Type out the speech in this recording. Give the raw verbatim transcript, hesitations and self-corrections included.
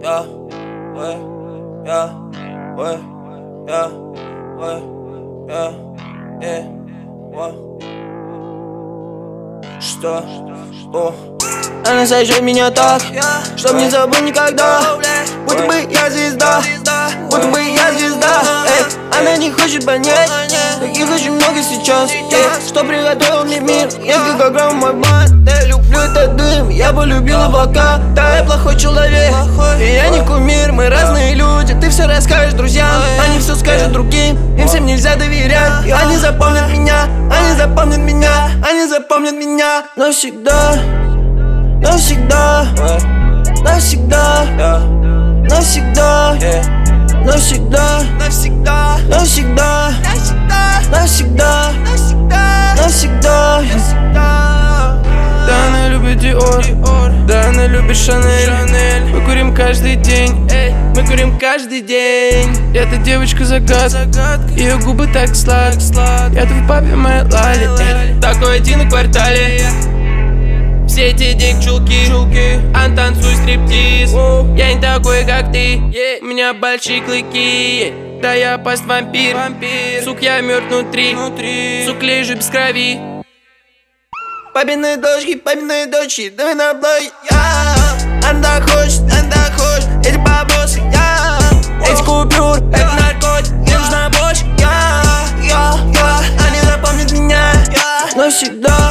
я, ой, я, ой, я, ой, я, э, ой. Что? О. Она сожжет меня так, чтоб не забыл никогда. Будто бы я звезда, будто бы я звезда. Эй, она не хочет понять, таких очень много сейчас. Эй, что приготовил мне мир, несколько грамм мой блан. Да, я люблю этот дым, я полюбил облака. Да, я плохой человек, и я не кумир. Мы разные люди, ты все расскажешь друзьям, они все скажут другим. Им всем нельзя доверять, и они запомнят меня, они запомнят меня, они запомнят меня навсегда. Навсегда, навсегда, навсегда, навсегда, навсегда, навсегда, навсегда, навсегда, навсегда. Да, она любит Диор, да, она любит Шанель. Мы курим каждый день, мы курим каждый день. Эта девочка загадка, ее губы так сладкие. Я твой папе, моя лали, такой один в квартале. Все эти девчулки, а танцуй стриптиз. Я не такой, как ты, у меня большие клыки. Да, я пасть вампир, сук, я мертв внутри. Сук, лежу без крови. Папины дочки, папины дочки, давай на блой, я. Она хочет, она хочет, эти бабосы, я. Эти купюр, это наркотик, мне нужна больше, я, я, я. Они запомнят меня, я. Навсегда.